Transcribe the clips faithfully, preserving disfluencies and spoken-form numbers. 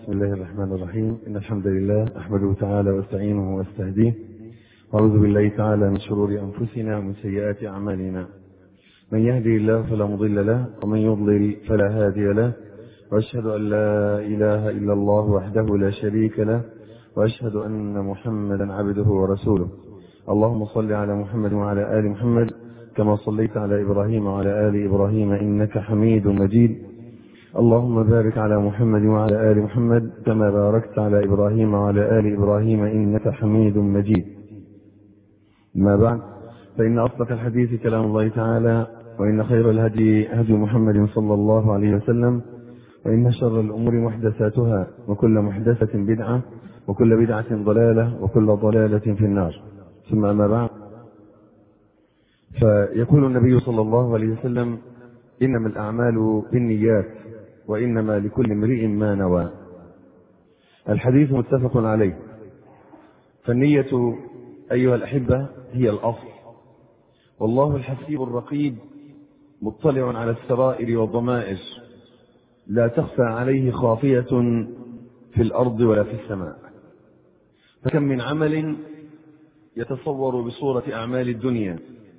بسم الله الرحمن الرحيم. إن الحمد لله أحمده تعالى واستعينه واستهديه، وأعوذ بالله تعالى من شرور أنفسنا ومن سيئات أعمالنا. من يهدي الله فلا مضل له، ومن يضلل فلا هادي له، وأشهد أن لا إله إلا الله وحده لا شريك له، وأشهد أن محمدا عبده ورسوله. اللهم صل على محمد وعلى آل محمد كما صليت على إبراهيم وعلى آل إبراهيم إنك حميد مجيد. اللهم بارك على محمد وعلى آل محمد كما باركت على إبراهيم وعلى آل إبراهيم إنك حميد مجيد. ما بعد، فإن أصدق الحديث كلام الله تعالى، وإن خير الهدي هدي محمد صلى الله عليه وسلم، وإن شر الأمور محدثاتها، وكل محدثة بدعة، وكل بدعة ضلالة، وكل ضلالة في النار. ثم ما بعد، فيقول النبي صلى الله عليه وسلم: إنما الأعمال بالنيات، وإنما لكل امرئ ما نوى. الحديث متفق عليه. فالنية أيها الأحبة هي الأصل، والله الحسيب الرقيب مطلع على السرائر والضمائر، لا تخفى عليه خافية في الأرض ولا في السماء. فكم من عمل يتصور بصورة أعمال الدنيا،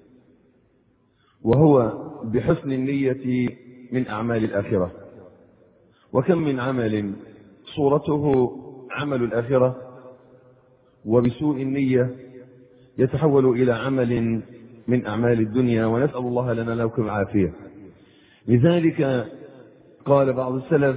وهو بحسن النية من أعمال الآخرة، وكم من عمل صورته عمل الآخرة وبسوء النية يتحول إلى عمل من أعمال الدنيا، ونسأل الله لنا لكم العافية. لذلك قال بعض السلف: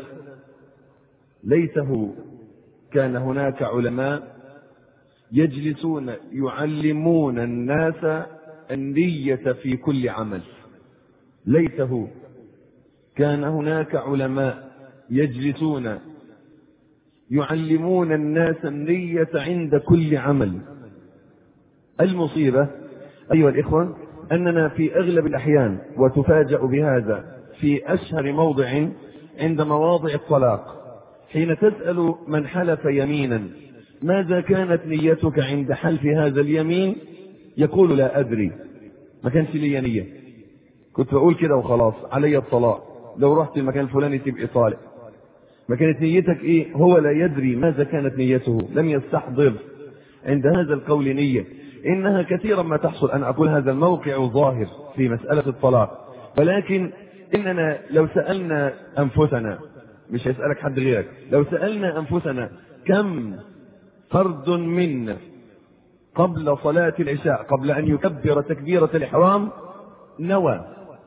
ليته كان هناك علماء يجلسون يعلمون الناس النية في كل عمل. ليته كان هناك علماء يجلسون يعلمون الناس النية عند كل عمل. المصيبة أيها الإخوة أننا في أغلب الأحيان، وتفاجأ بهذا في أشهر موضع عند مواضع الطلاق، حين تسأل من حلف يمينا: ماذا كانت نيتك عند حلف هذا اليمين؟ يقول: لا أدري، ما كانش لي نية، كنت بقول كده وخلاص، علي الطلاق، لو رحت المكان الفلاني تبقى طالق. ما كانت نيتك ايه؟ هو لا يدري ماذا كانت نيته، لم يستحضر عند هذا القول نية. إنها كثيرا ما تحصل. أنا أقول هذا الموقع ظاهر في مسألة الطلاق، ولكن إننا لو سألنا أنفسنا، مش هيسألك حد غيرك، لو سألنا أنفسنا كم فرد منا قبل صلاة العشاء، قبل أن يكبر تكبيرة الإحرام، نوى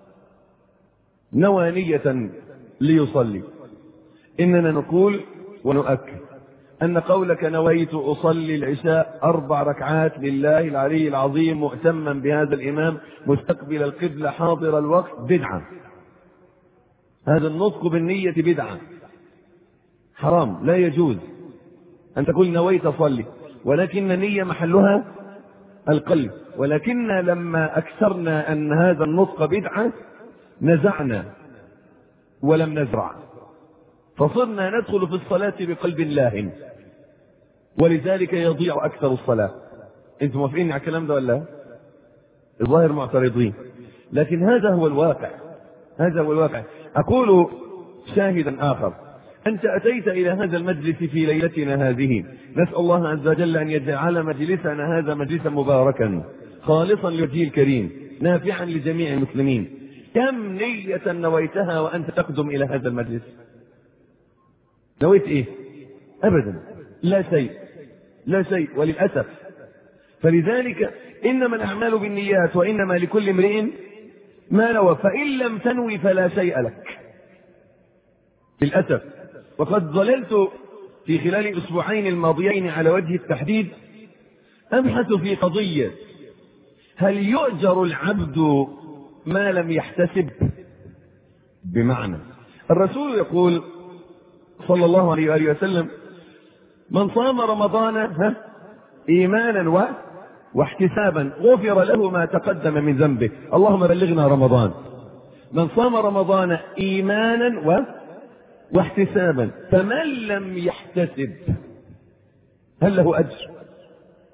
نوى نية ليصلي؟ إننا نقول ونؤكد أن قولك نويت أصلي العشاء أربع ركعات لله العلي العظيم مؤتما بهذا الإمام مستقبل القبلة حاضر الوقت بدعة. هذا النطق بالنية بدعة، حرام، لا يجوز أن تقول نويت أصلي، ولكن النية محلها القلب. ولكن لما أكثرنا أن هذا النطق بدعة نزعنا ولم نزرع، فصرنا ندخل في الصلاة بقلب لاهٍ، ولذلك يضيع أكثر الصلاة. أنتم موافقين على الكلام ده ولا؟ الظاهر معترضين، لكن هذا هو الواقع، هذا هو الواقع. أقول شاهدا آخر: أنت أتيت إلى هذا المجلس في ليلتنا هذه، نسأل الله عز وجل أن يجعل مجلسنا هذا مجلسا مباركا خالصا لوجهه الكريم نافعا لجميع المسلمين. كم نية نويتها وأنت تقدم إلى هذا المجلس؟ نويت إيه؟ أبدا، لا شيء، لا شيء، وللأسف. فلذلك إنما الأعمال بالنيات، وإنما لكل امرئ ما نوى، فإن لم تنوي فلا شيء لك، للأسف. وقد ظللت في خلال الأسبوعين الماضيين على وجه التحديد أبحث في قضية: هل يؤجر العبد ما لم يحتسب؟ بمعنى الرسول يقول صلى الله عليه وآله وسلم: من صام رمضان ها إيمانا و... واحتسابا غفر له ما تقدم من ذنبه. اللهم بلغنا رمضان. من صام رمضان إيمانا و... واحتسابا، فمن لم يحتسب هل له أجر؟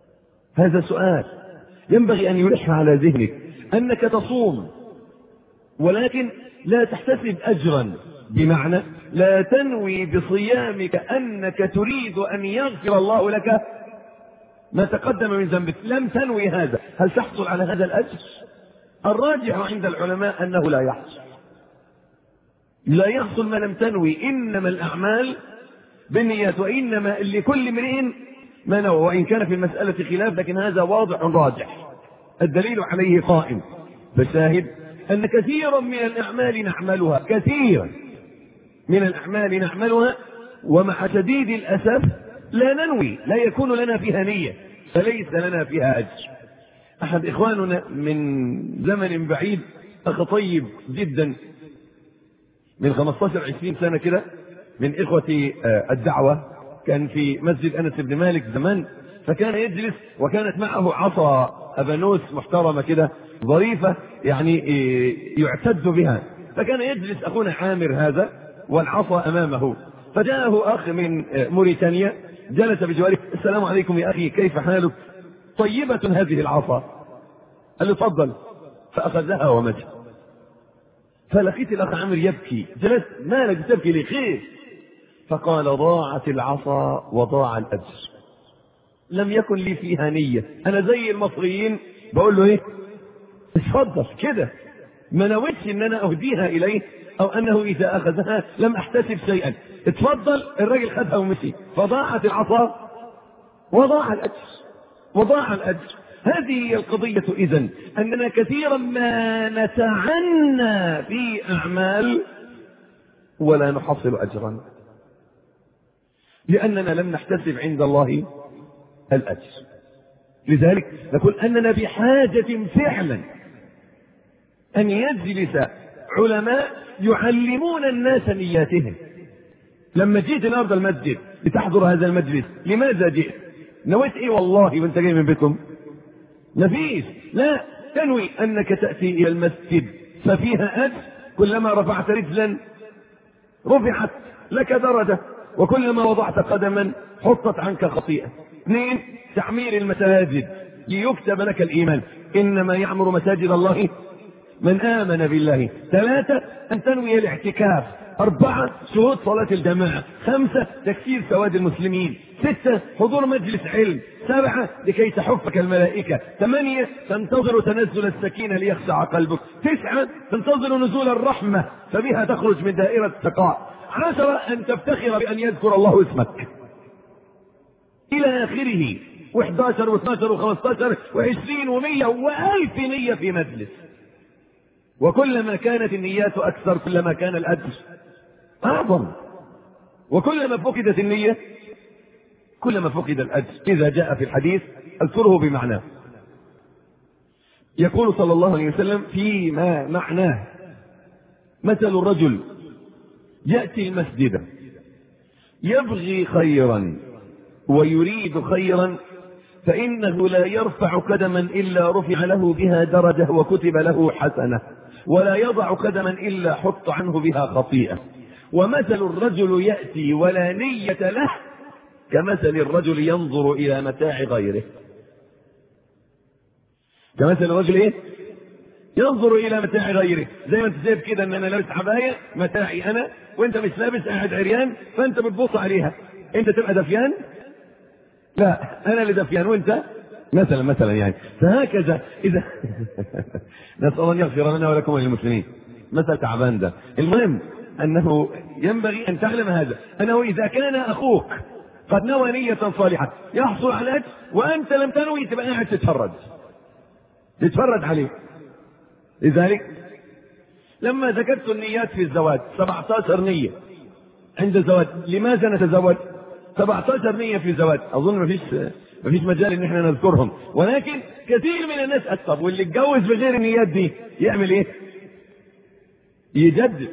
هذا سؤال ينبغي أن يلح على ذهنك، أنك تصوم ولكن لا تحتسب أجرا، بمعنى لا تنوي بصيامك أنك تريد أن يغفر الله لك ما تقدم من ذنبك، لم تنوي هذا، هل تحصل على هذا الأجر؟ الراجح عند العلماء أنه لا يحصل، لا يحصل ما لم تنوي. إنما الأعمال بالنيات، وإنما لكل امرئ ما نوى، وإن كان في المسألة خلاف لكن هذا واضح راجح الدليل عليه قائم. فالشاهد أن كثيرا من الأعمال نعملها، كثيرا من الأعمال نعملها ومع شديد الأسف لا ننوي، لا يكون لنا فيها نية، فليس لنا فيها أجر. أحد إخواننا من زمن بعيد، أخ طيب جدا من خمسة عشر عشرين سنة كده، من إخوة الدعوة، كان في مسجد أنس بن مالك زمان، فكان يجلس وكانت معه عصا أبانوس محترمة كده ظريفة يعني يعتد بها، فكان يجلس أخونا عامر هذا والعصا أمامه، فجاءه أخ من موريتانيا جلس بجواره: السلام عليكم يا أخي، كيف حالك؟ طيبة هذه العصا. قال له تفضل، فأخذها ومشى. فلقيت الأخ عامر يبكي، جلست: مالك تبكي لي؟ خير. فقال: ضاعت العصا وضاع الأجر، لم يكن لي فيها نية. أنا زي المصريين بقول له إيه؟ اتفضل كده، ما نويتش إن أنا أهديها إليه أو أنه إذا أخذها لم أحتسب شيئا. اتفضل، الراجل خدها ومشي، فضاعت العصا وضاع الأجر، وضاع الأجر. هذه هي القضية إذن، أننا كثيرا ما نتعنى في أعمال ولا نحصل أجرا، لأننا لم نحتسب عند الله الأجر. لذلك نقول أننا بحاجة فعلا أن يجلس علماء يعلمون الناس نياتهم. لما جيت النهارده المسجد لتحضر هذا المجلس، لماذا جئت؟ نويت ايه والله وانت جاي من بيتكم؟ نفيس، لا، تنوي انك تأتي الى المسجد ففيها أجر، كلما رفعت رجلا رفعت لك درجة، وكلما وضعت قدما حطت عنك خطيئة. اثنين، تعمير المساجد ليكتب لك الإيمان، إنما يعمر مساجد الله من آمن بالله. ثلاثة، أن تنوي الاعتكاف. أربعة، شهود صلاة الجماعة. خمسة، تكسير سواد المسلمين. ستة، حضور مجلس علم. سبعة، لكي تحفك الملائكة. ثمانية، تنتظر تنزل السكينة ليخشع قلبك. تسعة، تنتظر نزول الرحمة فبها تخرج من دائرة الشقاء. عشرة، أن تفتخر بأن يذكر الله اسمك إلى آخره. وإحداشر واثناشر وخمستاشر وعشرين ومية وألف نية في مجلس، وكلما كانت النيات أكثر كلما كان الأجر أعظم، وكلما فقدت النية كلما فقد الأجر. إذا جاء في الحديث أذكره بمعناه، يقول صلى الله عليه وسلم فيما معناه: مثل الرجل يأتي المسجد يبغي خيرا ويريد خيرا، فإنه لا يرفع قدما إلا رفع له بها درجة وكتب له حسنة، ولا يضع قدما إلا حط عنه بها خطيئة. ومثل الرجل يأتي ولا نية له كمثل الرجل ينظر إلى متاع غيره. كمثل الرجل إيه؟ ينظر إلى متاع غيره. زي ما انت شايف كده ان انا لابس عباية متاعي انا، وانت مش لابس، قاعد عريان، فانت بتبص عليها، انت تبقى دفيان؟ لا، انا اللي دفيان وانت مثلا مثلا يعني. فهكذا اذا نسأل الله ان يغفر لنا ولكم وللمسلمين. مثل تعبان ده. المهم انه ينبغي ان تعلم هذا، انه اذا كان اخوك قد نوى نية صالحة يحصل على الأجر وانت لم تنوي، تبقى قاعد تتفرج تتفرج عليه. لذلك لما ذكرت النيات في الزواج، سبعة عشر نية عند الزواج. لماذا نتزوج؟ سبعة عشر نية في الزواج. اظن مفيش مفيش مجال ان احنا نذكرهم، ولكن كثير من الناس اكثر. واللي اتجوز بغير النيات دي يعمل ايه؟ يجدد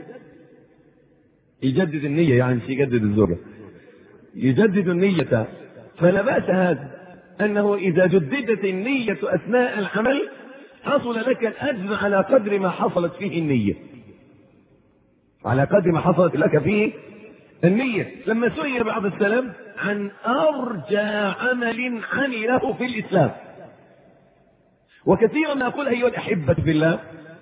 يجدد النية، يعني مش يجدد الزوجة، يجدد النية. فلا بأس هذا، انه اذا جددت النية اثناء العمل حصل لك الأجر على قدر ما حصلت فيه النية، على قدر ما حصلت لك فيه النية. لما سئل بعض السلف عن أرجى عمل عمله في الإسلام، وكثيرا ما أقول أيها الأحبة في الله،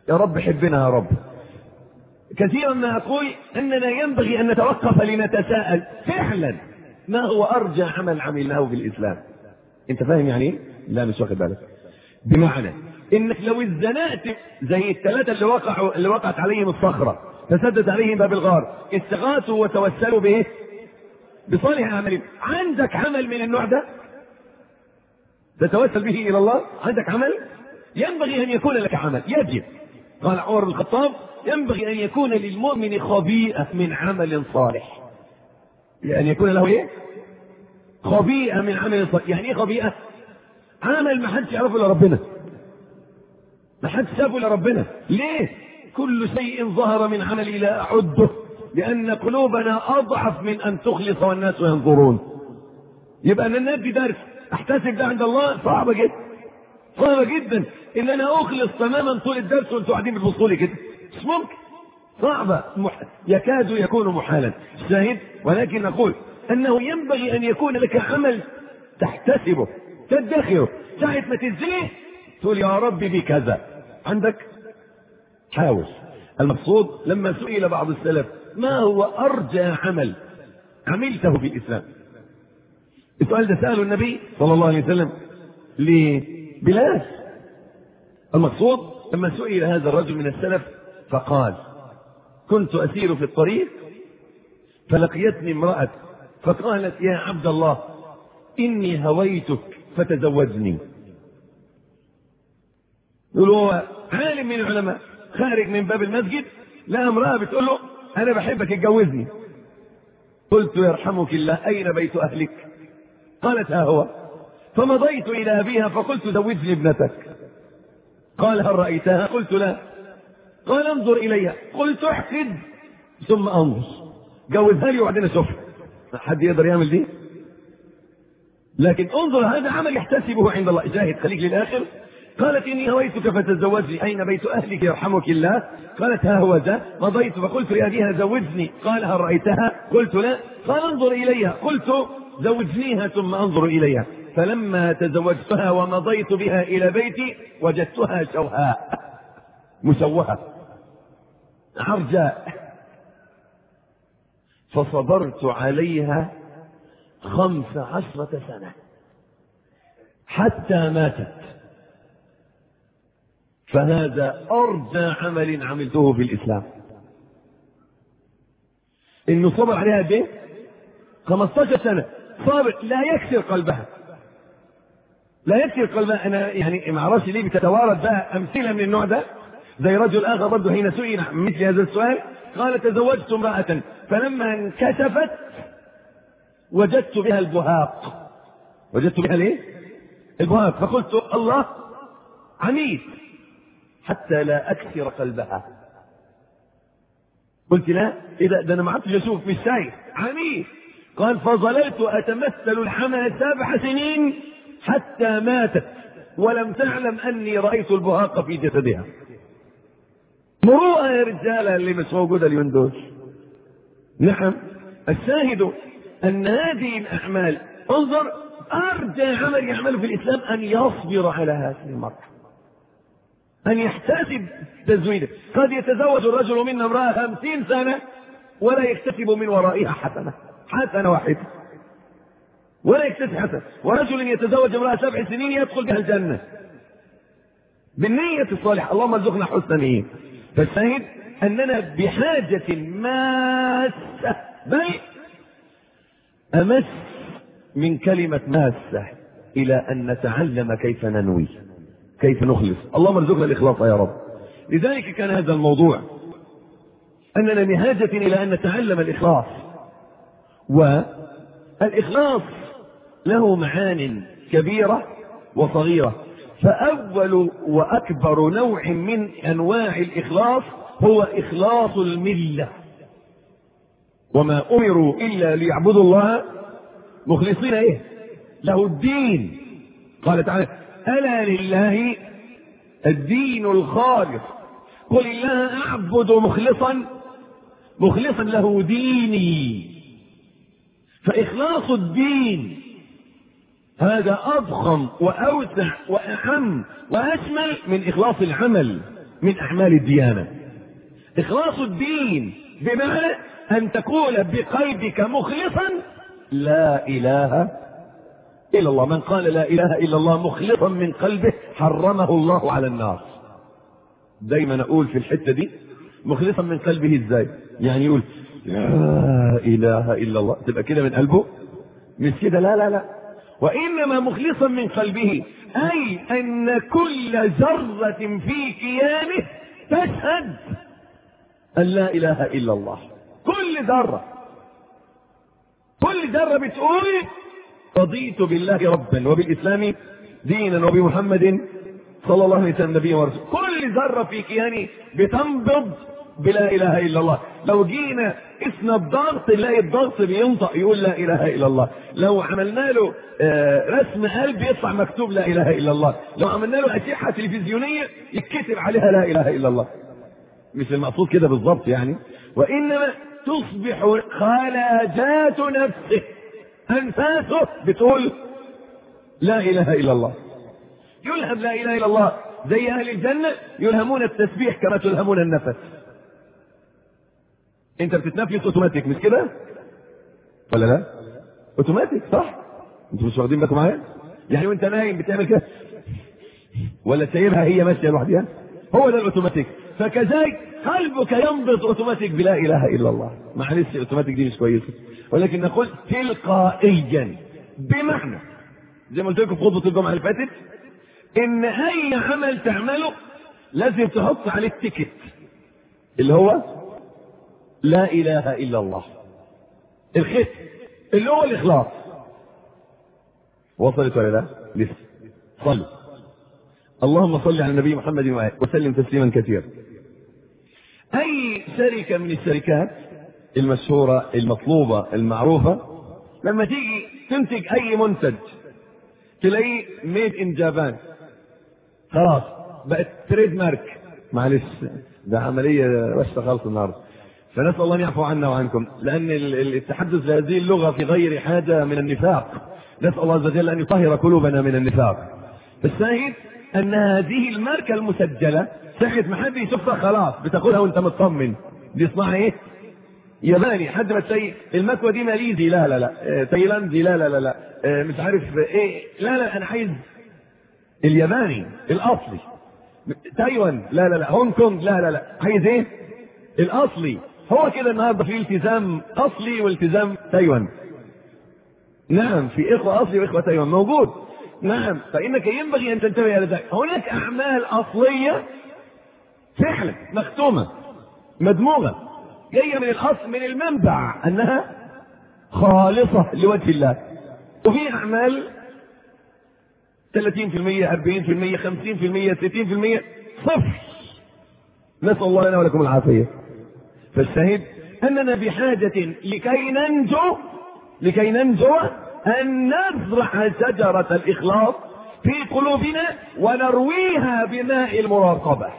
يا رب حبنا يا رب. كثيرا ما أقول أننا ينبغي أن نتوقف لنتساءل فعلا ما هو أرجى عمل عملناه في الإسلام. أنت فاهم يعني إيه؟ لا مش واخد بالك. بمعنى إنك لو اتزنقت زي الثلاثة اللي وقعوا اللي وقعت عليهم الصخرة فسدت عليهم باب الغار، استغاثوا وتوسلوا بإيه؟ بصالح أعمالهم. عندك عمل من النوع ده تتوسل به إلى الله؟ عندك عمل؟ ينبغي أن يكون لك عمل، يجب. قال عمر بن الخطاب ينبغي أن يكون للمؤمن خبيئة من عمل صالح. يعني يكون له إيه؟ خبيئة من عمل صالح. يعني إيه خبيئة؟ عمل ما حدش يعرفه إلا ربنا، ما حدش شافه إلا ربنا. ليه؟ كل شيء ظهر من عملي لا أعده، لأن قلوبنا أضعف من أن تخلص والناس ينظرون. يبقى أن الناس دي درس أحتسب ده عند الله صعبة جدا، صعبة جدا إن أنا أخلص تماما طول الدرس وأنتوا قاعدين بتبصوا لي كده، مش ممكن، صعبة، مح... يكاد يكون محالا. شاهد. ولكن نقول أنه ينبغي أن يكون لك عمل تحتسبه تدخره، ساعة ما تزيه تقول يا رب بكذا. عندك حاول. المقصود لما سئل بعض السلف ما هو أرجى عمل عملته في الإسلام، السؤال ده سأله النبي صلى الله عليه وسلم لبلال. المقصود لما سئل هذا الرجل من السلف فقال كنت أسير في الطريق فلقيتني امرأة فقالت يا عبد الله إني هويتك فتزوجني. يقول هو عالم من العلماء خارج من باب المسجد لا امرأة بتقول له أنا بحبك اتجوزني. قلت يرحمك الله أين بيت أهلك؟ قالت ها هو. فمضيت إلى أبيها فقلت زوجني ابنتك. قال هل رأيتها؟ قلت لا. قال انظر إليها. قلت احسد ثم انظر، جوزها لي وبعدين اشوفها. حد يقدر يعمل دي؟ لكن انظر هذا عمل يحتسبه عند الله. شاهد خليك للآخر. قالت إني هويتك فتزوجني أين بيت أهلك يرحمك الله؟ قالت ها هو ذا. مضيت فقلت لأبيها زوجني. قال هل رأيتها؟ قلت لا. قال انظر إليها. قلت زوجنيها ثم انظر إليها. فلما تزوجتها ومضيت بها إلى بيتي وجدتها شوهاء مشوهة عرجاء، فصبرت عليها خمس عشرة سنة حتى ماتت. فهذا أرجى عمل عملته في الإسلام، إنه صبر عليها بيه خمسة عشر سنة. صابر لا يكسر قلبها، لا يكسر قلبها. أنا يعني ما أعرفش ليه بتتوارد بقى أمثلة من النوع ده. زي رجل آخر برضه حين سئل مثل هذا السؤال قال تزوجت امرأة فلما انكشفت وجدت بها البهاق. وجدت بها ليه؟ البهاق. فقلت الله عميد حتى لا أكسر قلبها. قلت لا إذا ده أنا ما عدتش أشوف مش شايف عميد. قال فظللت أتمثل الحمى سبع سنين حتى ماتت ولم تعلم أني رأيت البهاق في جسدها. مروءة يا رجالة اللي مش موجودة اليوم دول. نعم. الشاهد أن هذه الأعمال انظر أرجى عمل يعمله في الإسلام أن يصبر على هذه المرأة، أن يحتسب تزويده. قد يتزوج الرجل من امرأة خمسين سنة ولا يكتسب من ورائها حسنة حسنة واحدة ولا يكتسب حسنة. ورجل يتزوج امرأة سبع سنين يدخل بها الجنة بالنية الصالحة. اللهم ارزقنا حسن نية. فالشاهد أننا بحاجة ماسة بل أمس من كلمة ماسة إلى أن نتعلم كيف ننوي، كيف نخلص. اللهم ارزقنا الإخلاص يا رب. لذلك كان هذا الموضوع أننا بحاجة إلى أن نتعلم الإخلاص. والإخلاص له معان كبيرة وصغيرة. فأول وأكبر نوع من أنواع الإخلاص هو إخلاص الملة. وما أمروا إلا ليعبدوا الله مخلصين إيه؟ له الدين. قال تعالى ألا لله الدين الخالص قل الله أعبد مخلصا مخلصا له ديني. فإخلاص الدين هذا أضخم وأوسع وأهم وأشمل من إخلاص العمل. من أعمال الديانة. إخلاص الدين بمعنى أن تقول بقلبك مخلصا لا إله إلا الله. من قال لا إله إلا الله مخلصا من قلبه حرمه الله على النار. دايما أقول في الحتة دي مخلصا من قلبه إزاي؟ يعني يقول لا إله إلا الله تبقى كده من قلبه؟ مش كده، لا لا لا، وإنما مخلصا من قلبه أي أن كل ذرة في كيانه تشهد أن لا إله إلا الله. كل ذرة، كل ذرة بتقول رضيت بالله ربا وبالإسلام دينا وبمحمد صلى الله عليه وسلم نبيا ورسولا. كل ذرة في كياني بتنبض بلا إله إلا الله. لو جينا اسم الضغط نلاقي الضغط بينطق يقول لا إله إلا الله. لو عملنا له رسم قلب يطلع مكتوب لا إله إلا الله. لو عملنا له أشعة تلفزيونية يتكتب عليها لا إله إلا الله. مش المقصود كده بالضبط يعني، وإنما تصبح خلاجات نفسه أنفاسه بتقول لا إله إلا الله. يلهم لا إله إلا الله زي أهل الجنة يلهمون التسبيح كما تلهمون النفس. أنت بتتنفس أوتوماتيك مش كده؟ ولا لا؟ أوتوماتيك صح؟ أنتوا مش واخدين بالكم معايا؟ يعني وأنت نايم بتعمل كده ولا سايبها هي ماشية لوحدها؟ هو ده الأوتوماتيك. فكذلك قلبك ينبض أوتوماتيك بلا إله إلا الله. معلش أوتوماتيك دي مش كويسة، ولكن نقول تلقائيا، بمعنى زي ما قلت لكم في خطبة الجمعة اللي فاتت إن أي عمل تعمله لازم تحط عليه التيكت اللي هو لا إله إلا الله، الختم اللي هو الإخلاص. وصلت ولا لا؟ لسه. صلوا. اللهم صل على النبي محمد وآله وسلم تسليما كثيرا. أي شركة من الشركات المشهورة المطلوبة المعروفة لما تيجي تنتج أي منتج تلاقيه ميد إن جابان، خلاص بقت تريد مارك. معلش ده عملية وحشة خالص النهارده، فنسأل الله أن يعفو عنا وعنكم، لأن التحدث بهذه اللغة في غير حاجة من النفاق. نسأل الله عز وجل أن يطهر قلوبنا من النفاق. فالشاهد أن هذه الماركة المسجلة ساعة ما حد يشوفها خلاص بتاخدها وأنت مطمن. دي صناعة إيه؟ ياباني. حد ما تلاقي المكوة دي ماليزي، لا لا لا، تايلاندي، لا لا لا لا، مش عارف إيه، لا لا أنا عايز الياباني الأصلي. تايوان، لا لا لا، هونج كونج، لا لا لا، عايز إيه؟ الأصلي. هو كده النهارده في التزام أصلي والتزام تايوان. نعم في إخوة أصلي وإخوة تايوان موجود. نعم، فإنك ينبغي أن تنتبه إلى ذلك. هناك أعمال أصلية فعلا مختومة مدموغة جاية من الأصل من المنبع أنها خالصة لوجه الله، وفي أعمال ثلاثين بالمئة أربعين بالمئة خمسين بالمئة ستين بالمئة صفر. نسأل الله لنا ولكم العافية. فالشاهد أننا بحاجة لكي ننجو لكي ننجو أن نزرع شجرة الإخلاص في قلوبنا ونرويها بماء المراقبة.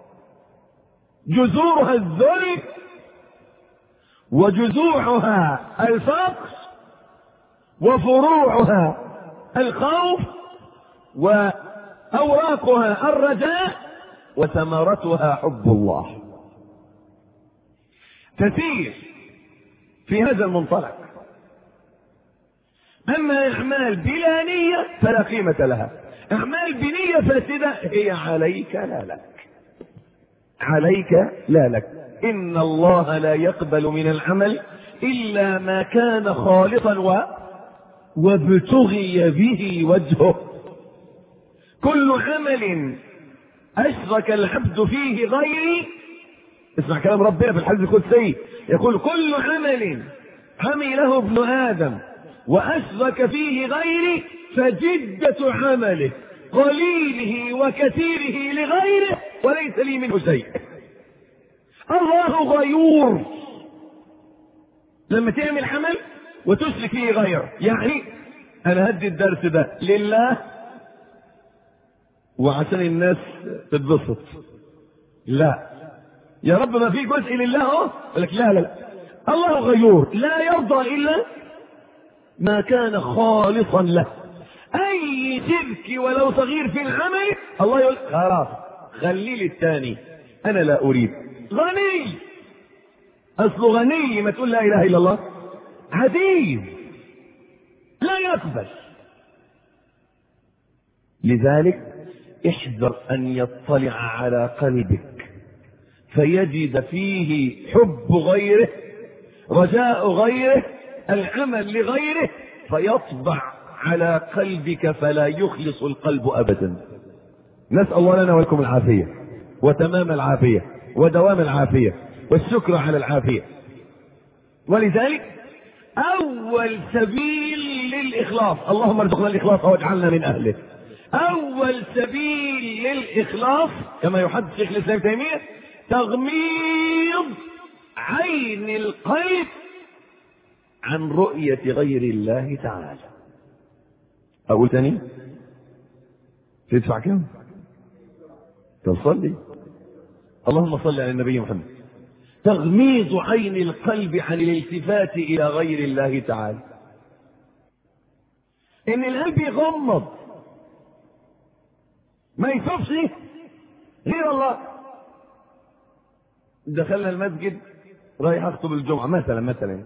جذورها الذل وجذوعها الفقر وفروعها الخوف وأوراقها الرجاء وثمرتها حب الله. تسير في هذا المنطلق. أما أعمال بلا نية فلا قيمة لها. أعمال بنية فاسدة هي عليك لا لك، عليك لا لك. إن الله لا يقبل من العمل إلا ما كان خالصا و... وابتغي به وجهه. كل عمل أشرك العبد فيه غيري، اسمع كلام ربنا في الحديث القدسي يقول كل عمل عمله ابن آدم وأشرك فيه غيري فجدة عمله قليله وكثيره لغيره وليس لي منه شيء. الله غيور. لما تعمل عمل وتشرك فيه غيره، يعني أنا هدي الدرس ده لله وعشان الناس تتبسط، لا يا رب ما في جزء لله اهو، لك لا لا لا، الله غيور لا يرضى إلا ما كان خالصا له. أي شرك ولو صغير في العمل الله يقول خلاص خليه للثاني، أنا لا أريد. غني، أصله غني، ما تقول لا إله إلا الله. عديم لا يقبل. لذلك احذر أن يطلع على قلبك فيجد فيه حب غيره، رجاء غيره، العمل لغيره، فيطبع على قلبك فلا يخلص القلب أبدا. نسأل الله لنا ولكم العافية وتمام العافية ودوام العافية والشكر على العافية. ولذلك أول سبيل للإخلاص، اللهم ارزقنا الإخلاص واجعلنا من أهله. أول سبيل للإخلاص كما يحدث شيخ الإسلام ابن تيمية تغميض عين القلب عن رؤية غير الله تعالى. أقول تاني، تدفع كم؟ تصلي. اللهم صل على النبي محمد. تغميض عين القلب عن الالتفات إلى غير الله تعالى، إن القلب يغمض ما يشوفش غير الله. دخلنا المسجد رايح أخطب الجمعة مثلا مثلا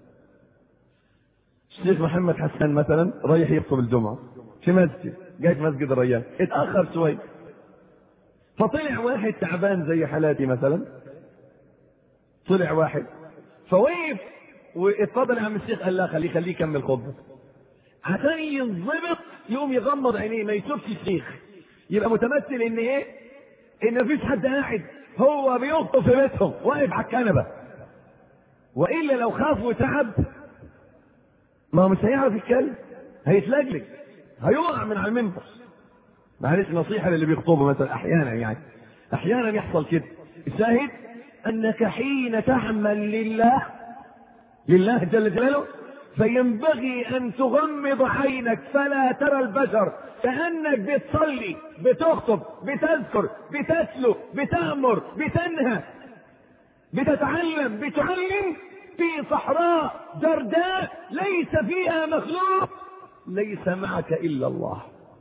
الشيخ محمد حسن مثلا رايح يخطب الجمعة في مسجد، جاي في مسجد الريان، اتأخر شوي فطلع واحد تعبان زي حالاتي مثلا، طلع واحد فوقف واتفضل يا عم الشيخ، قال لا خليه خليه يكمل خطبه عشان ينضبط، يقوم يغمض عينيه ما يشوفش الشيخ، يبقى متمثل ان ايه؟ ان مفيش حد قاعد، هو بيخطب في بيتهم واقف على الكنبه. والا لو خاف وتعب ما هو مش هيعرف يتكلم، هيتلجلج، هيقع من على المنبر. معلش نصيحه للي بيخطبوا مثلا، احيانا يعني احيانا يحصل كده. الشاهد انك حين تعمل لله لله جل جلاله فينبغي ان تغمض عينك فلا ترى البشر، كانك بتصلي، بتخطب، بتذكر، بتتلو، بتامر، بتنهى، بتتعلم، بتعلم في صحراء جرداء ليس فيها مخلوق، ليس معك الا الله.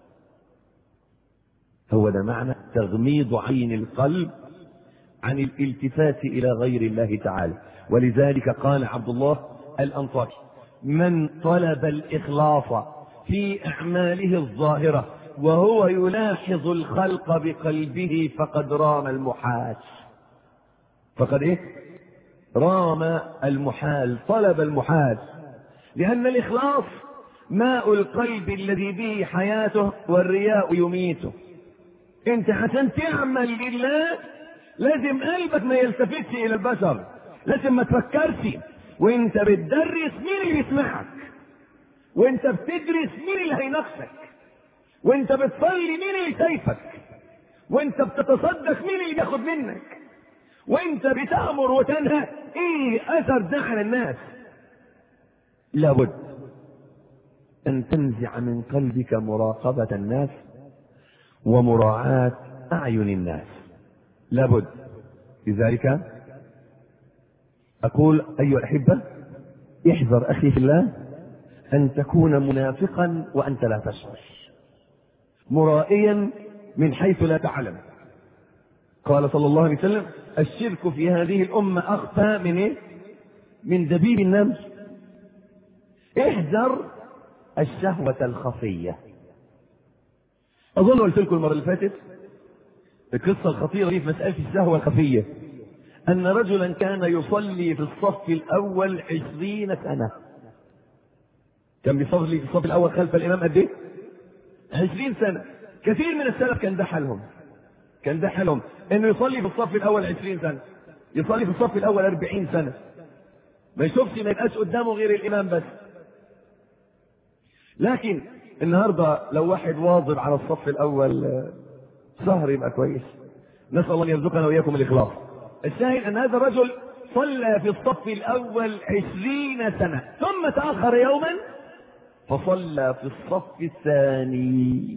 هو ده معنى تغميض عين القلب عن الالتفات الى غير الله تعالى. ولذلك قال عبد الله الأنصاري: من طلب الإخلاص في أعماله الظاهرة وهو يلاحظ الخلق بقلبه فقد رام المحال. فقد ايه؟ رام المحال، طلب المحال. لأن الإخلاص ماء القلب الذي به حياته والرياء يميته. انت عشان تعمل لله لازم قلبك ما يلتفتش الى البشر، لازم ما تفكرش وانت بتدرس مين اللي يسمعك، وانت بتدرس مين اللي هيناقشك، وانت بتصلي مين اللي شايفك، وانت بتتصدق مين اللي بياخد منك، وانت بتأمر وتنهى ايه اثر ده على الناس. لابد ان تنزع من قلبك مراقبة الناس ومراعاة اعين الناس، لابد. لذلك أقول أيها الأحبة، احذر أخي في الله أن تكون منافقا وأنت لا تشعر، مرائيا من حيث لا تعلم. قال صلى الله عليه وسلم: الشرك في هذه الأمة أخفى من إيه؟ من دبيب النمل. احذر الشهوة الخفية. أظن قلت لكم المرة اللي فاتت القصة الخطيرة دي في مسألة الشهوة الخفية، أن رجلا كان يصلي في الصف الأول عشرين سنة. كان بيصلي في الصف الأول خلف الإمام قد إيه؟ عشرين سنة. كثير من السلف كان ده حالهم، كان ده حالهم إنه يصلي في الصف الأول عشرين سنة، يصلي في الصف الأول أربعين سنة، ما يشوفش، ما يبقاش قدامه غير الإمام بس. لكن النهارده لو واحد واظب على الصف الأول سهر يبقى كويس. نسأل الله أن يرزقنا وإياكم الإخلاص. الشاهد أن هذا الرجل صلى في الصف الأول عشرين سنة، ثم تأخر يوما فصلى في الصف الثاني،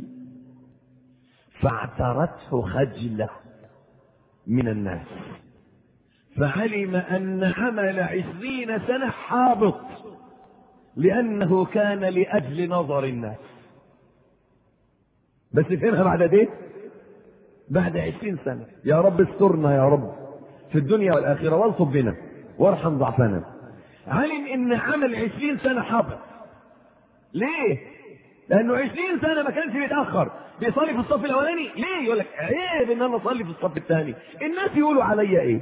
فاعترته خجلة من الناس، فعلم أن عمل عشرين سنة حابط، لأنه كان لأجل نظر الناس. بس فهمها بعد ايه؟ بعد عشرين سنة. يا رب استرنا يا رب في الدنيا والآخرة والطف بنا وارحم ضعفنا. علم ان عمل عشرين سنة حبط. ليه؟ لانه عشرين سنة ما كانش بيتأخر بيصلي في الصف الاولاني. ليه؟ يقول لك عيب ان انا اصلي في الصف الثاني، الناس يقولوا عليا ايه؟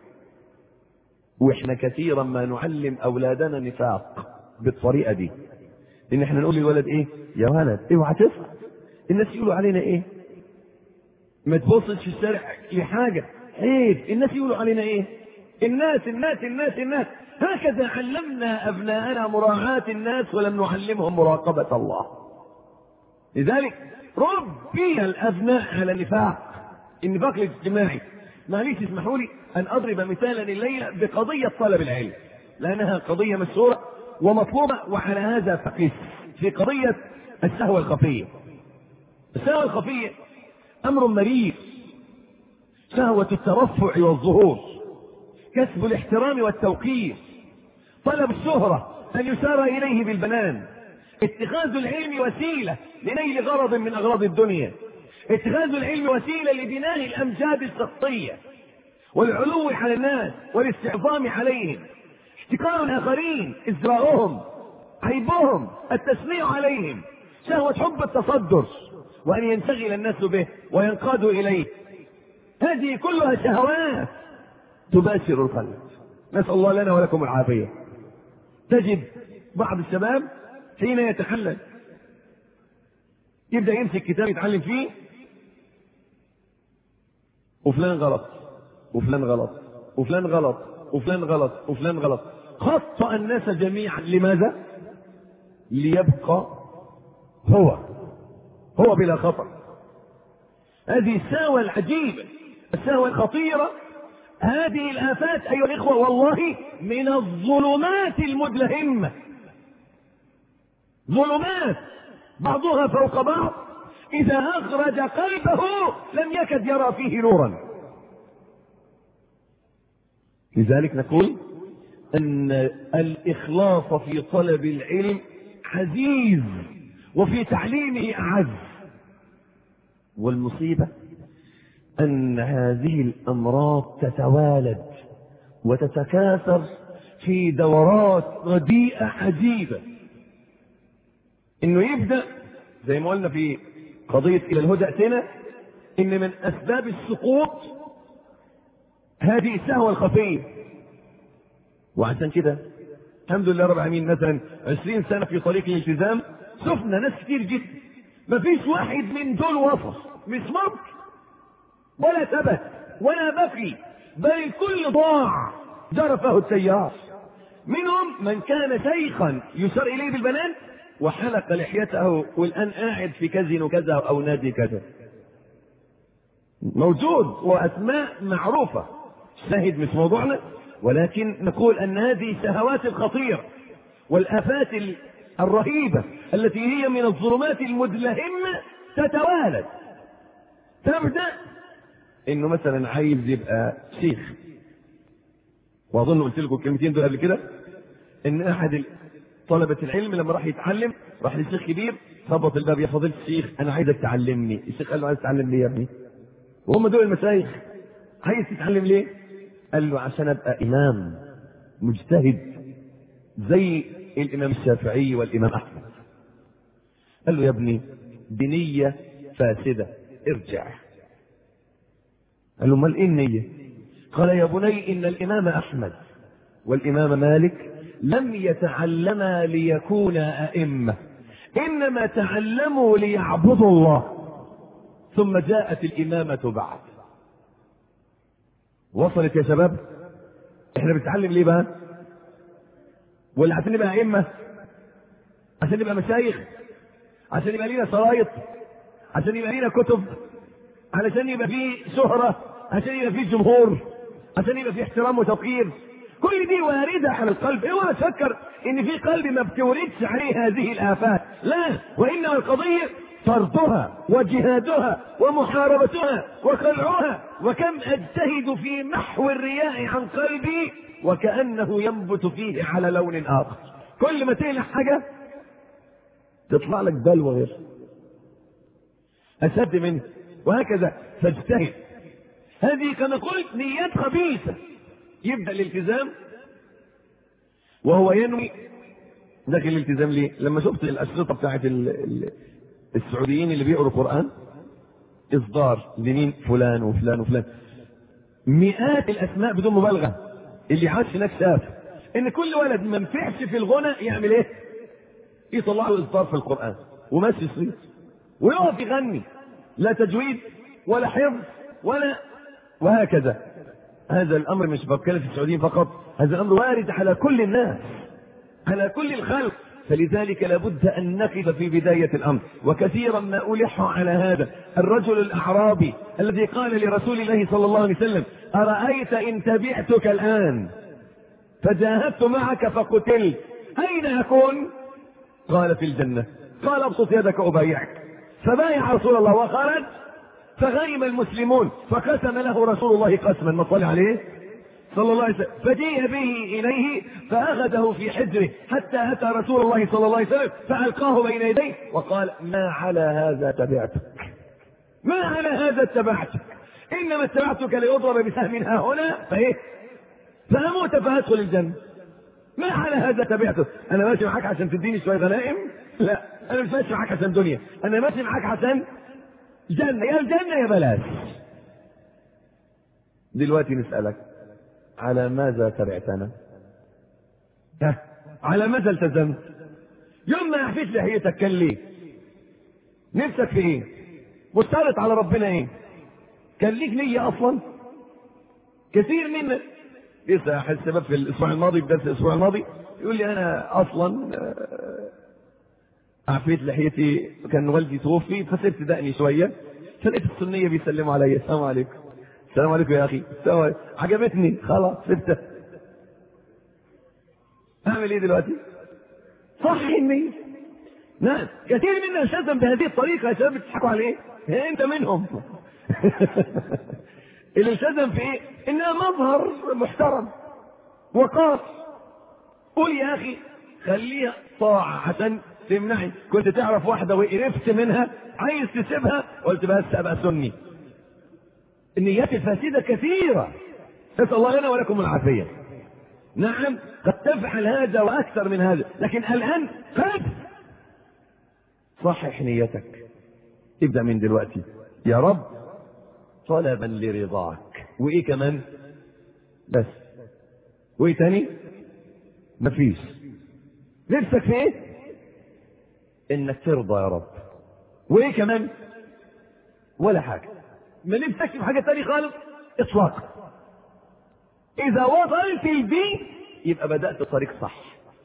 واحنا كثيرا ما نعلم اولادنا نفاق بالطريقة دي، ان احنا نقول للولد ايه؟ يا ولد اوعى تسقط، الناس يقولوا علينا ايه؟ ما تبصش في الشارع لحاجة، عيب، الناس يقولوا علينا ايه؟ الناس الناس الناس الناس. هكذا علمنا ابناءنا مراعاة الناس ولم نعلمهم مراقبة الله. لذلك ربي الابناء على نفاق، النفاق الاجتماعي. معليش اسمحوا لي ان اضرب مثالا الليلة بقضية طلب العلم، لانها قضية مشهورة ومطلوبة، وعلى هذا فقس في قضية الشهوة الخفية. الشهوة الخفية امر مريض، شهوة الترفع والظهور، كسب الاحترام والتوقير، طلب الشهرة، ان يسار اليه بالبنان، اتخاذ العلم وسيلة لنيل غرض من اغراض الدنيا، اتخاذ العلم وسيلة لبناء الامجاد الشخصية والعلو على الناس والاستعظام عليهم، احتقار الاخرين، ازراؤهم، عيبهم، التسميع عليهم، شهوة حب التصدر وان ينشغل الناس به وينقادوا اليه. هذه كلها شهوات تباشر القلب. نسأل الله لنا ولكم العافية. تجد بعض الشباب حين يتحلل يبدأ يمسك كتاب يتعلم فيه، وفلان غلط وفلان غلط وفلان غلط وفلان غلط وفلان غلط، خطأ الناس جميعا. لماذا؟ ليبقى هو هو بلا خطأ. هذه الشهوة العجيبة، الشهوة الخطيرة. هذه الآفات أيها الإخوة والله من الظلمات المدلهمة، ظلمات بعضها فوق بعض، إذا أخرج قلبه لم يكد يرى فيه نورا. لذلك نقول أن الإخلاص في طلب العلم عزيز وفي تعليمه أعز. والمصيبة أن هذه الأمراض تتوالد وتتكاثر في دورات رديئة عجيبة. إنه يبدأ زي ما قلنا في قضية إلى الهدى ائتنا، إن من أسباب السقوط هذه الشهوة الخفية. وعشان كده الحمد لله رب العالمين مثلا عشرين سنة في طريق الالتزام شفنا ناس كتير جدا ما فيش واحد من دول وصل، مش ممكن، ولا ثبت ولا بقي، بل الكل ضاع جرفه التيار. منهم من كان شيخا يشار اليه بالبنان وحلق لحيته والان قاعد في كازينو كذا او نادي كذا، موجود واسماء معروفه. شاهد مش موضوعنا، ولكن نقول ان هذه الشهوات الخطيره والآفات الرهيبة التي هي من الظلمات المدلهمة تتوالد. تبدأ انه مثلا عايز يبقى شيخ، واظن قلت لكم الكلمتين دول قبل كده، ان احد طلبة العلم لما راح يتعلم راح لشيخ كبير خبط الباب: يا فضيلة الشيخ انا عايزك تعلمني. الشيخ قال له: عايز تتعلم ليه يا ابني؟ وهم دول المشايخ. عايز تتعلم ليه؟ قال له: عشان ابقى امام مجتهد زي الامام الشافعي والامام احمد. قال له: يا ابني بنية فاسدة ارجع. قال له: امال ايه النية؟ قال: يا بني ان الامام احمد والامام مالك لم يتعلما ليكونا ائمة، انما تعلموا ليعبدوا الله، ثم جاءت الامامة بعد. وصلت يا شباب؟ احنا بنتعلم ليه بقى؟ ولا عشان نبقى ائمة؟ عشان نبقى مشايخ؟ عشان يبقى لينا شرايط؟ عشان يبقى لينا كتب؟ علشان يبقى فيه شهرة؟ عشان يبقى فيه جمهور؟ عشان يبقى فيه احترام وتوقير؟ كل دي واردة على القلب. اوعى تفكر ان في قلب ما بتوردش عليه هذه الآفات، لا، وانما القضية طردها وجهادها ومحاربتها وخلعها. وكم اجتهد في محو الرياء عن قلبي وكأنه ينبت فيه على لون آخر. كل ما تقلع حاجة تطلع لك بلوى غير أشد منه. وهكذا فاجتهد. هذه كما قلت نيات خبيثة. يبدأ الالتزام وهو ينوي لكن الالتزام ليه؟ لما شفت الأشرطة بتاعت السعوديين اللي بيقروا قرآن إصدار لمين؟ فلان وفلان وفلان، مئات الأسماء بدون مبالغة. اللي عاش هناك شاف إن كل ولد ما نفعش في الغنى يعمل إيه؟ يطلع له إصدار في القرآن وماشي صريح ويقف يغني، لا تجويد ولا حفظ ولا وهكذا. هذا الأمر مش بتكلم في السعوديين فقط، هذا الأمر وارد على كل الناس، على كل الخلق. فلذلك لابد أن نقف في بداية الأمر. وكثيرا ما ألح على هذا الرجل الأعرابي الذي قال لرسول الله صلى الله عليه وسلم: أرأيت إن تبعتك الآن فجاهدت معك فقتلت أين أكون؟ قال في الجنة. قال ابسط يدك أبايعك، فبايع رسول الله وخرج، فغنم المسلمون، فقسم له رسول الله قسما، ما صلى عليه صلى الله عليه وسلم، فجيء به إليه فأخذه في حجره حتى أتى رسول الله صلى الله عليه وسلم فألقاه بين يديه وقال: ما على هذا تبعتك، ما على هذا اتبعتك، إنما اتبعتك لأضرب بسهم ها هنا فإيه فأموت فأدخل الجنة. ما على هذا تبعتك. أنا ماشي معاك عشان تديني شوية غنائم؟ لا، أنا مش ماشي معاك عشان دنيا، أنا ماشي معاك عشان جنة. يا الجنة يا بلاش. دلوقتي نسألك: على ماذا تبعتنا؟ على ماذا التزمت؟ يوم ما عفيت لحيتك كان ليه؟ نفسك في ايه؟ مشترط على ربنا ايه؟ كان ليك نية اصلا؟ كثير منا لسه احد الشباب في الاسبوع الماضي في درس الاسبوع الماضي يقول لي: انا اصلا عفيت لحيتي، كان والدي توفي فسبت دقني شويه، فلقيت السنيه بيسلموا علي: السلام عليكم. السلام عليكم يا اخي. السلام عليكم. عجبتني خلاص سبتها. اعمل ايه دلوقتي؟ صحي النية. نعم، كثير منا التزم بهذه الطريقه. يا شباب بتضحكوا على ايه؟ هي انت منهم. اللي التزم في ايه؟ انها مظهر محترم وقار. قول يا اخي خليها طاعه عشان تمنعي. كنت تعرف واحده وقرفت منها عايز تسيبها، قلت بس ابقى سني. النيات الفاسده كثيره، نسال الله لنا ولكم العافيه. نعم قد تفعل هذا واكثر من هذا، لكن الان قد صحح نيتك. ابدا من دلوقتي: يا رب طلبا لرضاك. وايه كمان؟ بس وايه تاني؟ مفيش. نفسك في ايه؟ انك ترضى يا رب. وايه كمان؟ ولا حاجه. ما نفسكش في حاجه تاني خالص اطلاقا. اذا وصلت البي يبقى بدات الطريق صح،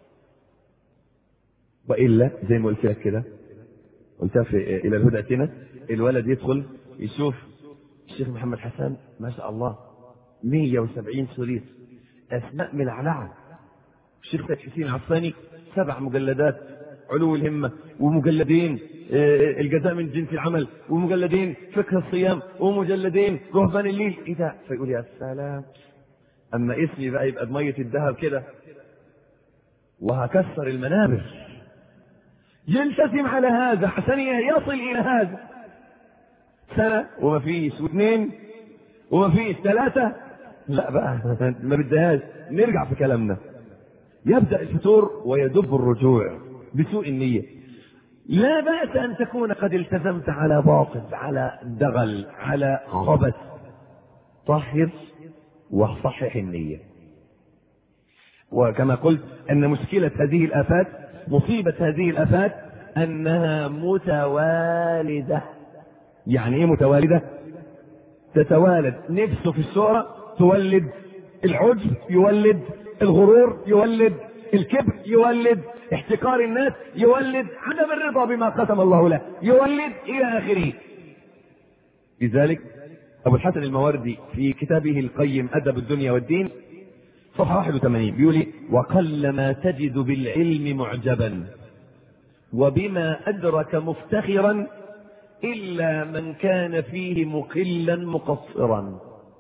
والا زي ما قلت لك كده، قلتها في الى الهدى اتنا، الولد يدخل يشوف الشيخ محمد حسان ما شاء الله مية وسبعين شريط اسماء ملعلعه، الشيخ سيد حسين عفاني سبع مجلدات علو الهمه، ومجلدين الجزاء من جنس العمل، ومجلدين فقه الصيام، ومجلدين رهبان الليل. ايه ده؟ فيقول يا سلام، اما اسمي بقى يبقى بميه الذهب كده وهكسر المنابر. يلتزم على هذا عشان يصل الى هذا. سنه وما فيش، واثنين وما فيش، ثلاثه لا بقى ما بدهاش. نرجع في كلامنا. يبدا الفتور ويدب الرجوع بسوء النيه. لا بأس أن تكون قد التزمت على باطل، على دغل، على خبث. طهر وصحح النية. وكما قلت أن مشكلة هذه الآفات، مصيبة هذه الآفات أنها متوالدة. يعني إيه متوالدة؟ تتوالد. نفسه في الشهرة تولد العجب، يولد الغرور، يولد الكبر، يولد احتقار الناس، يولد عدم الرضا بما قسم الله له، يولد الى اخره. لذلك ابو الحسن الماوردي في كتابه القيم ادب الدنيا والدين صفحه واحد وثمانين بيقول لي: وقلما تجد بالعلم معجبا وبما ادرك مفتخرا الا من كان فيه مقلا مقصرا.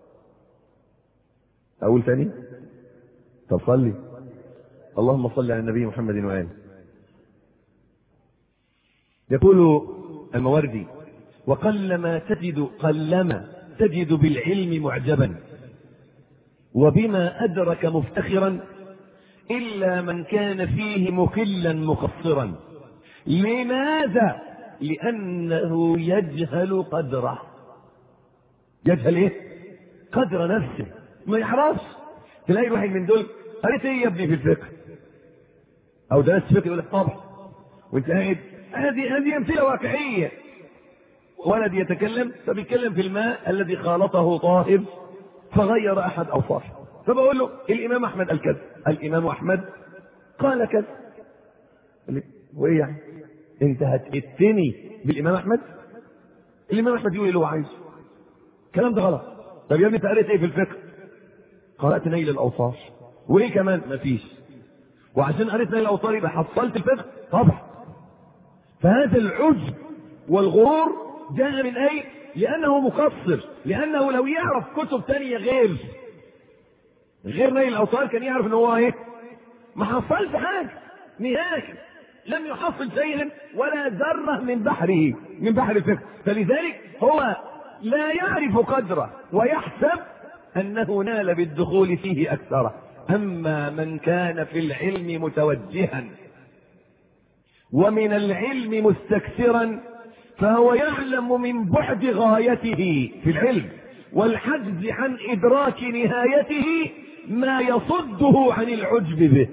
اقول ثاني؟ طب صلي. اللهم صل على النبي محمد وآله. يقول الماوردي: وقلما تجد قلما تجد بالعلم معجبا وبما أدرك مفتخرا إلا من كان فيه مكلا مقصرا. لماذا؟ لأنه يجهل قدره. يجهل ايه؟ قدر نفسه، ما يعرفش. تلاقي واحد من دول قريت ايه يا ابني في الفقه او درست فقه، يقول لك طبعا، وانت قاعد هذه هذه امثله واقعيه. ولد يتكلم فبيتكلم في الماء الذي خالطه طاهر فغير احد اوصافه، فبقول له الامام احمد قال كذا، الامام احمد قال كذا. وايه يعني؟ انت هتقتني بالامام احمد؟ الامام احمد يقول اللي هو عايزه، الكلام ده غلط. طب يا ابني انت قريت ايه في الفقه؟ قرات نيل الاوطار. وايه كمان؟ مفيش. وعشان قريت نيل الاوطار يبقى حصلت الفقه؟ طبعا. فهذا العجب والغرور جاء من اي؟ لانه مقصر، لانه لو يعرف كتب ثانيه غير غير نيل الاوطار كان يعرف ان هو ايه؟ ما حصلش حاجه نهائي، لم يحصل شيئا ولا ذره من بحره من بحر الفقه. فلذلك هو لا يعرف قدره ويحسب انه نال بالدخول فيه اكثر. اما من كان في العلم متوجها ومن العلم مستكثرا فهو يعلم من بعد غايته في العلم والحجز عن ادراك نهايته ما يصده عن العجب به.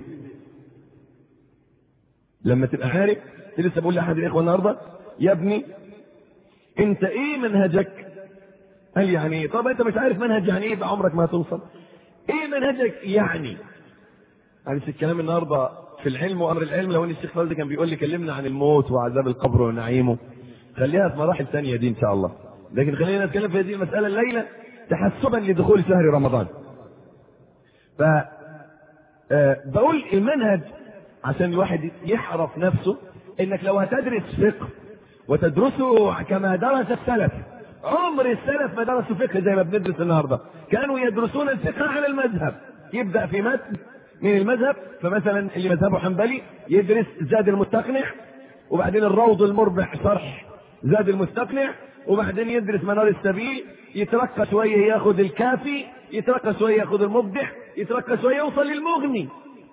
لما تبقى عارف، لسه بقول لاحد الاخوه النهارده يا ابني انت ايه منهجك؟ قال يعني طب انت مش عارف منهج يعني ايه؟ يبقى عمرك ما هتوصل. ايه منهجك يعني؟ معلش الكلام النهارده في العلم وامر العلم، لو ان الشيخ فوزي كان بيقول لي كلمنا عن الموت وعذاب القبر ونعيمه، خليها في مراحل ثانيه دي ان شاء الله، لكن خلينا نتكلم في هذه المساله الليله تحسبا لدخول شهر رمضان. ف أه بقول المنهج عشان الواحد يحرف نفسه، انك لو هتدرس فقه وتدرسه كما درس السلف، عمر السلف ما درسوا فقه زي ما بندرس النهارده، كانوا يدرسون الفقه على المذهب، يبدا في متن من المذهب. فمثلا اللي مذهبه حنبلي يدرس زاد المستقنع، وبعدين الروض المربع شرح زاد المستقنع، وبعدين يدرس منار السبيل، يترقى شويه ياخذ الكافي، يترقى شويه ياخذ المبدع، يترقى شويه يوصل للمغني.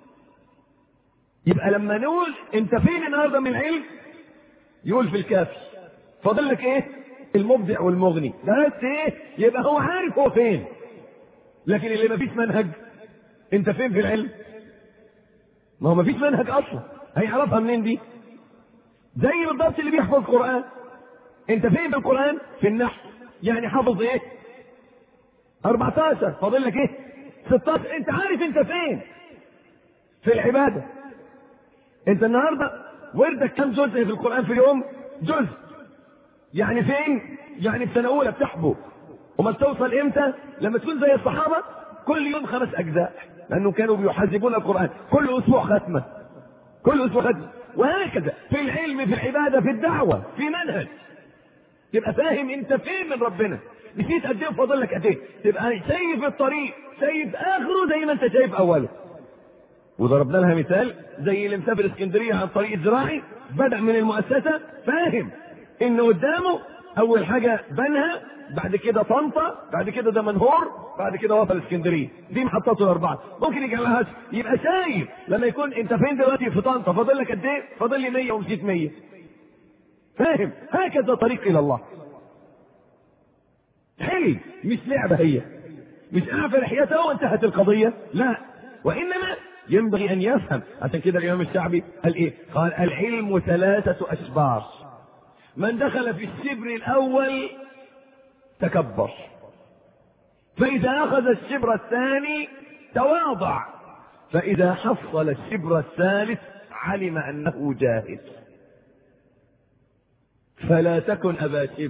يبقى لما نقول انت فين النهارده من العلم، يقول في الكافي، فاضل لك ايه؟ المبدع والمغني. بس ايه؟ يبقى هو عارف هو فين. لكن اللي ما فيش منهج، انت فين في العلم؟ ما هو ما فيش منهج اصلا، هيعرفها منين دي؟ زي بالضبط اللي بيحفظ قرآن، انت فين في القرآن؟ في النحو، يعني حافظ ايه؟ أربعتاشر، فاضل لك ايه؟ ستاشر. انت عارف انت فين؟ في العبادة. انت النهارده وردك كم جزء في القرآن في اليوم؟ جزء. يعني فين؟ يعني في سنة أولى بتحبه. وما توصل امتى؟ لما تكون زي الصحابة كل يوم خمس أجزاء، لأنه كانوا بيحذبون القرآن كل أسبوع ختمة، كل أسبوع ختمة. وهكذا في العلم، في العبادة، في الدعوة، في منهج. تبقى فاهم انت فين من ربنا. نسيت قد ايه وفاضل لك قد ايه، تبقى شايف الطريق، شايف اخره زي ما انت شايف اوله. وضربنا لها مثال زي اللي مسافر اسكندريه عن طريق زراعي، بدا من المؤسسه فاهم ان قدامه اول حاجه بنها، بعد كده طنطا، بعد كده دمنهور، بعد كده وصل اسكندريه. دي محطاته الاربعه، ممكن يجعلها. يبقى شايف لما يكون انت فين دلوقتي في طنطا، فاضل لك قد ايه؟ فاضل لي مية ومشيت مية. فاهم؟ هكذا طريق الى الله. حلو، مش لعبه هي، مش اعفى لحيته وانتهت القضيه، لا، وانما ينبغي ان يفهم. عشان كده الامام الشعبي قال ايه؟ قال العلم ثلاثه اشبار، من دخل في الشبر الاول تكبر، فاذا اخذ الشبر الثاني تواضع، فاذا حصل الشبر الثالث علم انه جاهل. فلا تكن ابا شبر.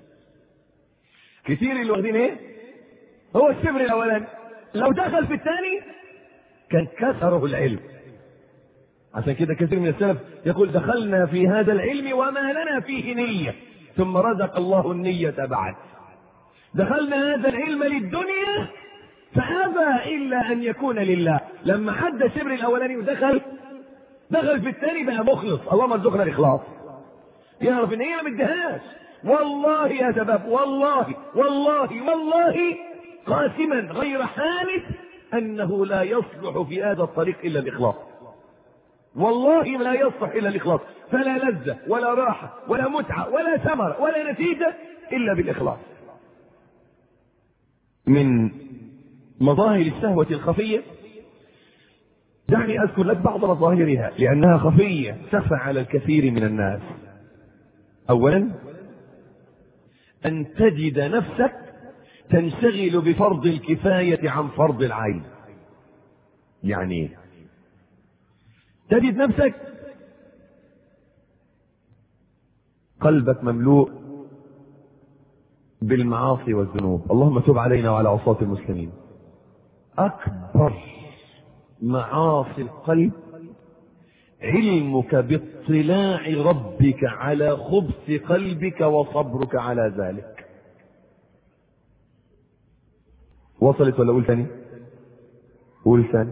كثير اللي واخدين ايه؟ هو الشبر الاولاني، لو دخل في الثاني كان كسره العلم. عشان كده كثير من السلف يقول دخلنا في هذا العلم وما لنا فيه نية، ثم رزق الله النية بعد. دخلنا هذا العلم للدنيا فأبى إلا أن يكون لله. لما عدى الشبر الأولاني ودخل دخل في الثاني بقى مخلص، اللهم ارزقنا الإخلاص. يعرف إن هي ما بدهاش، والله يا شباب، والله والله والله قاسما غير حالف أنه لا يصلح في هذا الطريق إلا الإخلاص. والله لا يصلح إلا الإخلاص، فلا لذة ولا راحة ولا متعة ولا ثمرة ولا نتيجة إلا بالإخلاص. من مظاهر الشهوة الخفية، دعني أذكر لك بعض مظاهرها لأنها خفية تخفى على الكثير من الناس. أولا، أن تجد نفسك تنشغل بفرض الكفاية عن فرض العين. يعني تجد نفسك قلبك مملوء بالمعاصي والذنوب، اللهم تب علينا وعلى عصاة المسلمين. أكبر معاصي القلب علمك باطلاع ربك على خبث قلبك وصبرك على ذلك. وصلت ولا أقول ثاني؟ قول ثاني.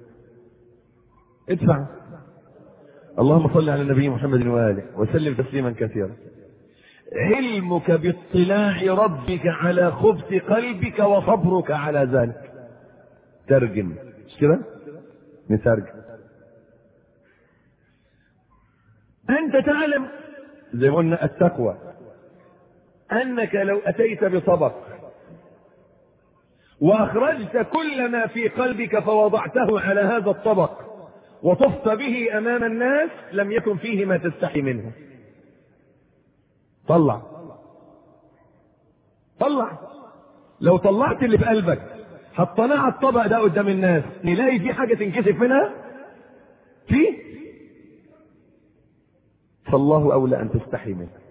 ادفع. اللهم صل على النبي محمد وآله وسلم تسليما كثيرا. علمك باطلاع ربك على خبث قلبك وصبرك على ذلك. ترجم مش كده؟ نترجم. أنت تعلم زي ما قلنا التقوى أنك لو أتيت بطبق وأخرجت كل ما في قلبك فوضعته على هذا الطبق وطفت به أمام الناس لم يكن فيه ما تستحي منه. طلع طلع لو طلعت اللي في قلبك هتطلع الطبق ده قدام الناس نلاقي في حاجة تنكسف منها فيه، فالله أولى أن تستحي منه.